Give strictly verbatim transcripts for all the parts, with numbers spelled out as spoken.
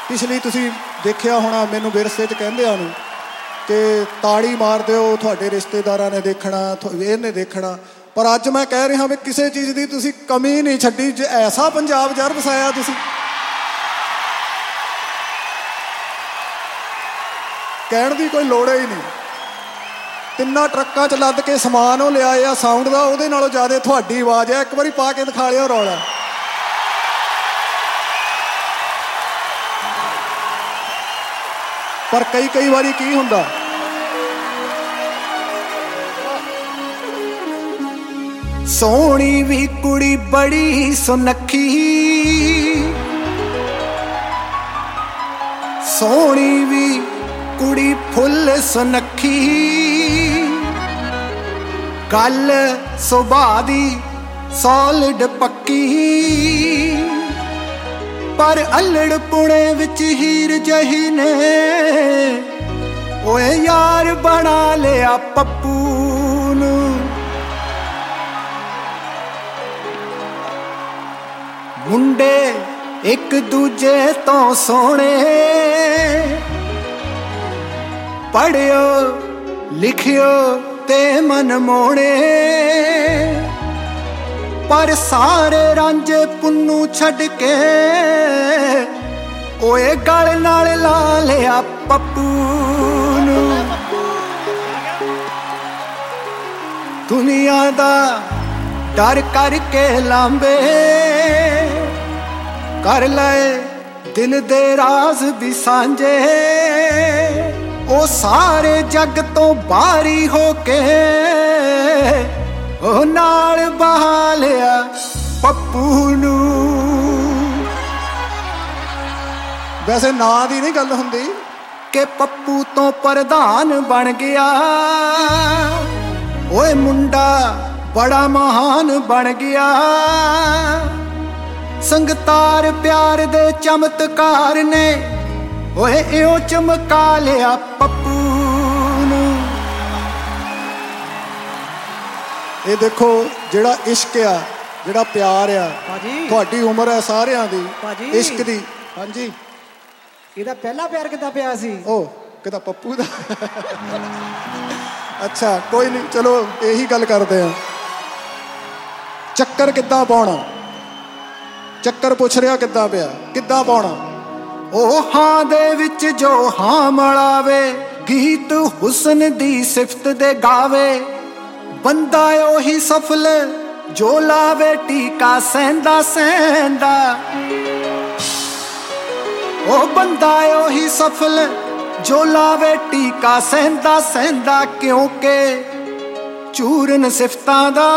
ਪਿਛਲੀ ਤੁਸੀਂ ਦੇਖਿਆ ਹੋਣਾ, ਮੈਨੂੰ ਵਿਰਸੇ 'ਚ ਕਹਿੰਦਿਆਂ ਨੂੰ ਕਿ ਤਾੜੀ ਮਾਰ ਦਿਓ, ਤੁਹਾਡੇ ਰਿਸ਼ਤੇਦਾਰਾਂ ਨੇ ਦੇਖਣਾ, ਇਹਨੇ ਦੇਖਣਾ। ਪਰ ਅੱਜ ਮੈਂ ਕਹਿ ਰਿਹਾ ਵੀ ਕਿਸੇ ਚੀਜ਼ ਦੀ ਤੁਸੀਂ ਕਮੀ ਨਹੀਂ ਛੱਡੀ। ਜੇ ਐਸਾ ਪੰਜਾਬ ਜਰ ਵਸਾਇਆ ਤੁਸੀਂ, ਕਹਿਣ ਦੀ ਕੋਈ ਲੋੜ ਹੀ ਨਹੀਂ। ਤਿੰਨਾਂ ਟਰੱਕਾਂ 'ਚ ਲੱਦ ਕੇ ਸਮਾਨ ਉਹ ਲਿਆਏ ਆ ਸਾਊਂਡ ਦਾ, ਉਹਦੇ ਨਾਲੋਂ ਜ਼ਿਆਦਾ ਤੁਹਾਡੀ ਆਵਾਜ਼ ਹੈ। ਇੱਕ ਵਾਰੀ ਪਾ ਕੇ ਦਿਖਾ ਲਿਓ ਰੌਲਾ। ਪਰ ਕਈ ਕਈ ਵਾਰੀ ਕੀ ਹੁੰਦਾ, ਸੋਹਣੀ ਵੀ ਕੁੜੀ ਬੜੀ ਸੁਨੱਖੀ, ਸੋਹਣੀ ਵੀ ਕੁੜੀ ਫੁੱਲ ਸੁਨੱਖੀ, ਗੱਲ ਸੁਭਾਅ ਦੀ ਸੌਲਿਡ ਪੱਕੀ, ਪਰ ਅਲੜ ਪੁਣੇ ਵਿੱਚ ਹੀਰ ਜਹੀ ਨੇ ਓਏ ਯਾਰ ਬਣਾ ਲਿਆ ਪੱਪੂ ਨੂੰ। ਮੁੰਡੇ ਇੱਕ ਦੂਜੇ ਤੋਂ ਸੋਹਣੇ, ਪੜ੍ਹਿਓ ਲਿਖਿਓ ਤੇ ਮਨ ਮੋਹਣੇ, ਪਰ ਸਾਰੇ ਰਾਂਝੇ ਪੁੰਨੂ ਛੱਡ ਕੇ ਓਏ ਗਲ ਨਾਲ ਲਾ ਲਿਆ ਪੱਪੂ ਨੂੰ। ਦੁਨੀਆ ਦਾ ਡਰ ਕਰਕੇ ਲਾਂਬੇ, ਕਰ ਲਏ ਦਿਲ ਦੇ ਰਾਜ਼ ਵੀ ਸਾਂਝੇ, ਉਹ ਸਾਰੇ ਜੱਗ ਤੋਂ ਬਾਹਰੀ ਹੋ ਕੇ ਉਹ ਨਾਲ ਬਹਾ ਲਿਆ ਪੱਪੂ ਨੂੰ। ਵੈਸੇ ਨਾਂ ਦੀ ਨਹੀਂ ਗੱਲ ਹੁੰਦੀ ਕਿ ਪੱਪੂ ਤੋਂ ਪ੍ਰਧਾਨ ਬਣ ਗਿਆ, ਓਏ ਮੁੰਡਾ ਬੜਾ ਮਹਾਨ ਬਣ ਗਿਆ। ਸੰਗਤਾਰ ਪਿਆਰ ਦੇ ਚਮਤਕਾਰ ਨੇ ਓਏ ਇਉਂ ਚਮਕਾ ਲਿਆ ਪੱਪੂ ਨੂੰ। ਇਹ ਦੇਖੋ ਜਿਹੜਾ ਇਸ਼ਕ ਆ, ਜਿਹੜਾ ਪਿਆਰ ਆ, ਤੁਹਾਡੀ ਉਮਰ ਹੈ ਸਾਰਿਆਂ ਦੀ ਇਸ਼ਕ ਦੀ। ਹਾਂਜੀ, ਇਹਦਾ ਪਹਿਲਾ ਪਿਆਰ ਕਿੱਦਾਂ ਪਿਆ ਸੀ? ਉਹ ਕਿਦਾ ਪੱਪੂ ਦਾ। ਅੱਛਾ ਕੋਈ ਨਹੀਂ, ਚਲੋ ਇਹੀ ਗੱਲ ਕਰਦੇ ਆ। ਚੱਕਰ ਕਿੱਦਾਂ ਪਾਉਣਾ, ਚੱਕਰ ਪੁੱਛ ਰਿਹਾ ਕਿੱਦਾਂ ਪਿਆ, ਕਿੱਦਾਂ ਪਾਉਣਾ? ਉਹ ਹਾਂ ਦੇ ਵਿੱਚ ਜੋ ਹਾਂ ਮਲਾਵੇ, ਗੀਤ ਹੁਸਨ ਦੀ ਸਿਫਤ ਦੇ ਗਾਵੇ, ਬੰਦਾ ਉਹੀ ਸਫਲ ਜੋ ਲਾਵੇ ਟੀਕਾ ਸਹਿੰਦਾ ਸਹਿੰਦਾ। ਉਹ ਬੰਦਾ ਉਹੀ ਸਫਲ ਜੋ ਲਾਵੇ ਟੀਕਾ ਸਹਿੰਦਾ ਸਹਿੰਦਾ, ਕਿਉਂਕਿ ਚੂਰਨ ਸਿਫਤਾਂ ਦਾ,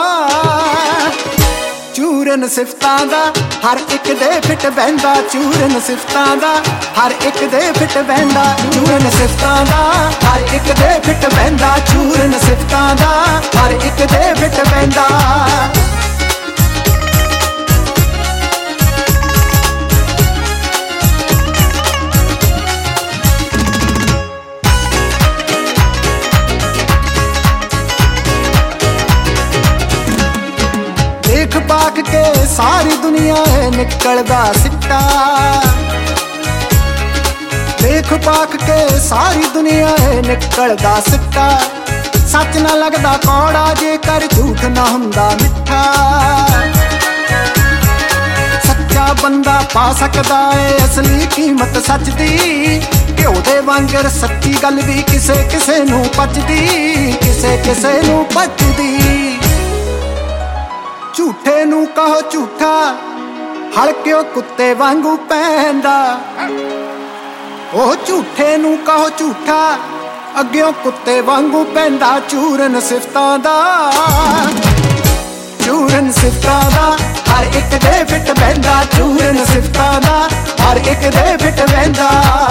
ਚੂਰਨ ਸਿਫਤਾਂ ਦਾ ਹਰ ਇੱਕ ਦੇ ਫਿੱਟ ਬਹਿੰਦਾ, ਚੂਰਨ ਸਿਫਤਾਂ ਦਾ ਹਰ ਇੱਕ ਦੇ ਫਿੱਟ ਬਹਿੰਦਾ, ਚੂਰਨ ਸਿਫਤਾਂ ਦਾ ਹਰ ਇੱਕ ਦੇ ਫਿੱਟ ਬਹਿੰਦਾ, ਚੂਰਨ ਸਿਫਤਾਂ ਦਾ ਹਰ ਇੱਕ ਦੇ ਫਿੱਟ ਬਹਿੰਦਾ। ਦੇਖ ਬਾਕ ਕੇ ਸਾਰੀ ਦੁਨੀਆ ਹੈ ਨਿਕਲਦਾ ਸਿੱਟਾ, ਦੇਖ ਬਾਕ ਕੇ ਸਾਰੀ ਦੁਨੀਆ ਹੈ ਨਿਕਲਦਾ ਸਿੱਟਾ। ਸੱਚ ਨਾ ਲੱਗਦਾ ਕੌੜਾ ਜੇਕਰ ਝੂਠ ਨਾ ਹੁੰਦਾ ਮਿੱਠਾ, ਸੱਚਾ ਬੰਦਾ ਪਾ ਸਕਦਾ ਏ ਅਸਲੀ ਕੀਮਤ ਸੱਚ ਦੀ। ਘਿਓ ਦੇ ਵਾਂਗਰ ਸੱਚੀ ਗੱਲ ਵੀ ਕਿਸੇ ਕਿਸੇ ਨੂੰ ਪਚਦੀ, ਕਿਸੇ ਕਿਸੇ ਨੂੰ ਪਚਦੀ। ਝੂਠੇ ਨੂੰ ਕਹੋ ਝੂਠਾ, ਹਲਕਿਓ ਕੁੱਤੇ ਵਾਂਗੂ ਪੈਂਦਾ। ਉਹ ਝੂਠੇ ਨੂੰ ਕਹੋ ਝੂਠਾ, ਅੱਗਿਓਂ ਕੁੱਤੇ ਵਾਂਗੂ ਪੈਂਦਾ। ਚੂਰਨ ਸਿਫਤਾਂ ਦਾ, ਚੂਰਨ ਸਿਫਤਾਂ ਦਾ ਹਰ ਇੱਕ ਦੇ ਫਿੱਟ ਬਹਿੰਦਾ, ਚੂਰਨ ਸਿਫਤਾਂ ਦਾ ਹਰ ਇੱਕ ਦੇ ਫਿੱਟ ਬਹਿੰਦਾ।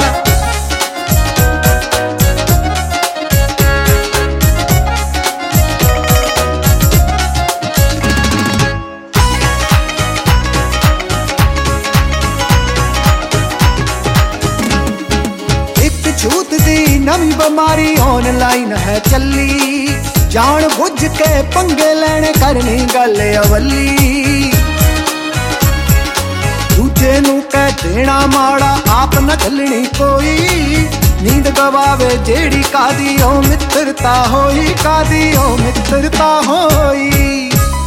ਛੂਤ ਦੀ ਨਵੀਂ ਬਿਮਾਰੀ ਆਨਲਾਈਨ ਹੈ ਚੱਲੀ, ਜਾਣ ਬੁੱਝ ਕੇ ਪੰਗੇ ਲੈਣੇ ਕਰਨੀ ਗੱਲ ਅਵੱਲੀ। ਦੂਜੇ ਨੂੰ ਕਹਿ ਦੇਣਾ ਮਾੜਾ, ਆਪ ਨਾ ਚੱਲਣੀ ਕੋਈ, ਨੀਂਦ ਗਵਾਵੇ ਜਿਹੜੀ ਕਾਦੀ ਓ ਮਿੱਤਰਤਾ ਹੋਈ, ਕਾਦੀ ਓ ਮਿੱਤਰਤਾ ਹੋਈ।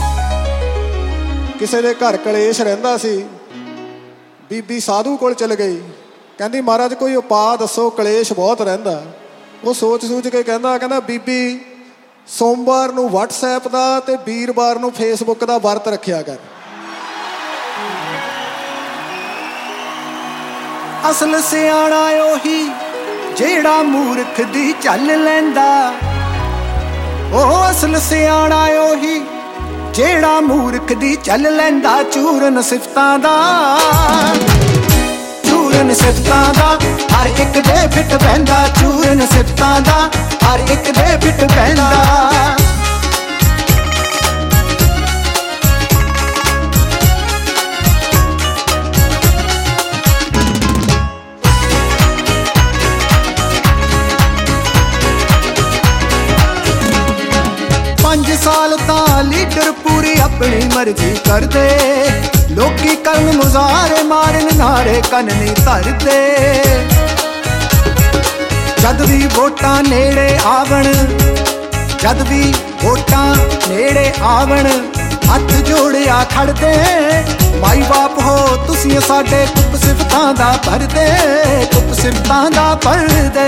ਕਿਸੇ ਦੇ ਘਰ ਕਲੇਸ਼ ਰਹਿੰਦਾ ਸੀ, ਬੀਬੀ ਸਾਧੂ ਕੋਲ ਚਲ ਗਈ, ਕਹਿੰਦੀ ਮਹਾਰਾਜ ਕੋਈ ਉਪਾਅ ਦੱਸੋ, ਕਲੇਸ਼ ਬਹੁਤ ਰਹਿੰਦਾ। ਉਹ ਸੋਚ ਸੋਚ ਕੇ ਕਹਿੰਦਾ ਕਹਿੰਦਾ ਬੀਬੀ ਸੋਮਵਾਰ ਨੂੰ ਵਟਸਐਪ ਦਾ ਤੇ ਵੀਰਵਾਰ ਨੂੰ ਫੇਸਬੁੱਕ ਦਾ ਵਰਤ ਰੱਖਿਆ ਕਰ। ਅਸਲ ਸਿਆਣਾ ਉਹੀ ਜਿਹੜਾ ਮੂਰਖ ਦੀ ਚੱਲ ਲੈਂਦਾ, ਉਹ ਅਸਲ ਸਿਆਣਾ ਉਹੀ ਜਿਹੜਾ ਮੂਰਖ ਦੀ ਚੱਲ ਲੈਂਦਾ। ਚੂਰਨ ਸਿਫਤਾਂ ਦਾ, ਚੂਰਨ ਸਿਫਤਾਂ ਦਾ ਹਰ ਇੱਕ ਦੇ ਫਿੱਟ ਬਹਿੰਦਾ, ਚੂਰਨ ਸਿਫਤਾਂ ਦਾ ਹਰ ਇੱਕ ਦੇ ਫਿੱਟ ਬਹਿੰਦਾ। ਪੰਜ ਸਾਲ ਤਾਂ ਲੀਡਰ ਪੂਰੀ ਆਪਣੀ ਮਰਜ਼ੀ ਕਰਦੇ, ਲੋਕੀ ਕਰਨ ਮੁਜ਼ਾਹਰੇ ਮਾਰਨ ਨਾਰੇ ਕੰਨ ਨਹੀਂ ਧਰਦੇ। ਜਦ ਵੀ ਵੋਟਾਂ ਨੇੜੇ ਆਵਣ, ਜਦ ਵੀ ਵੋਟਾਂ ਨੇੜੇ ਆਵਣ ਹੱਥ ਜੋੜਿਆ ਖੜਦੇ। ਮਾਈ ਬਾਪ ਹੋ ਤੁਸੀਂ ਸਾਡੇ, ਕੁੱਪ ਸਿਫਤਾਂ ਦਾ ਭਰਦੇ, ਕੁੱਪ ਸਿਫਤਾਂ ਦਾ ਭਰਦੇ।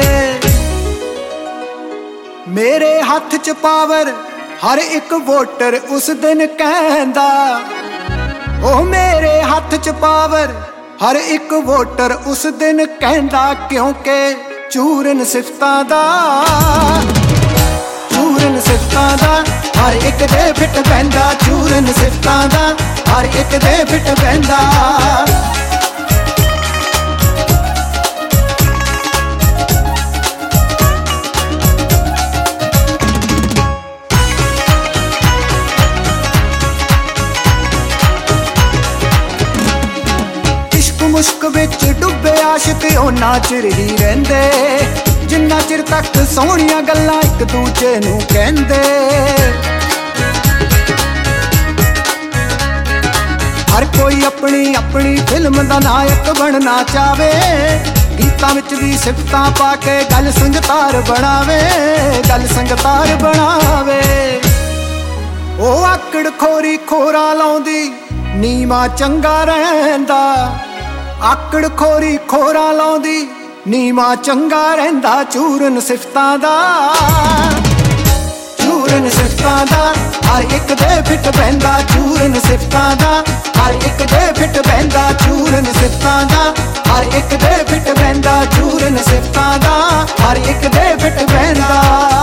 ਮੇਰੇ ਹੱਥ 'ਚ ਪਾਵਰ ਹਰ ਇੱਕ ਵੋਟਰ ਉਸ ਦਿਨ ਕਹਿੰਦਾ, ਉਹ ਮੇਰੇ ਹੱਥ 'ਚ ਪਾਵਰ ਹਰ ਇੱਕ ਵੋਟਰ ਉਸ ਦਿਨ ਕਹਿੰਦਾ। ਕਿਉਂਕਿ ਚੂਰਨ ਸਿਫਤਾਂ ਦਾ, ਚੂਰਨ ਸਿਫਤਾਂ ਦਾ ਹਰ ਇੱਕ ਦੇ ਫਿੱਟ ਬਹਿੰਦਾ, ਚੂਰਨ ਸਿਫਤਾਂ ਦਾ ਹਰ ਇੱਕ ਦੇ ਫਿੱਟ ਬਹਿੰਦਾ। ਮੁਸ਼ਕ ਵਿੱਚ ਡੁੱਬੇ ਆਸ਼ਿਕ ਉਹਨਾਂ ਚਿਰ ਹੀ ਰਹਿੰਦੇ, ਜਿੰਨਾ ਚਿਰ ਤੱਕ ਸੋਹਣੀਆਂ ਗੱਲਾਂ ਇੱਕ ਦੂਜੇ ਨੂੰ ਕਹਿੰਦੇ। ਹਰ ਕੋਈ ਆਪਣੀ ਆਪਣੀ ਫਿਲਮ ਦਾ ਨਾਇਕ ਬਣਨਾ ਚਾਵੇ, ਗੀਤਾਂ ਵਿੱਚ ਵੀ ਸਿਫਤਾਂ ਪਾ ਕੇ ਗੱਲ ਸੰਗਤਾਰ ਬਣਾਵੇ, ਗੱਲ ਸੰਗਤਾਰ ਬਣਾਵੇ। ਉਹ ਆਕੜ ਖੋਰੀ ਖੋਰਾ ਲਾਉਂਦੀ ਨੀਵਾਂ ਚੰਗਾ ਰਹਿੰਦਾ, ਆਕੜ ਖੋਰੀ ਖੋਰਾ ਲਾਉਂਦੀ ਨੀਵਾਂ ਚੰਗਾ ਰਹਿੰਦਾ। ਚੂਰਨ ਸਿਫਤਾਂ ਦਾ, ਚੂਰਨ ਸਿਫਤਾਂ ਦਾ ਹਰ ਇੱਕ ਦੇ ਫਿੱਟ ਬਹਿੰਦਾ, ਚੂਰਨ ਸਿਫਤਾਂ ਦਾ ਹਰ ਇੱਕ ਦੇ ਫਿੱਟ ਬਹਿੰਦਾ, ਚੂਰਨ ਸਿਫਤਾਂ ਦਾ ਹਰ ਇੱਕ ਦੇ ਫਿੱਟ ਬਹਿੰਦਾ, ਚੂਰਨ ਸਿਫਤਾਂ ਦਾ ਹਰ ਇੱਕ ਦੇ ਫਿੱਟ ਬਹਿੰਦਾ।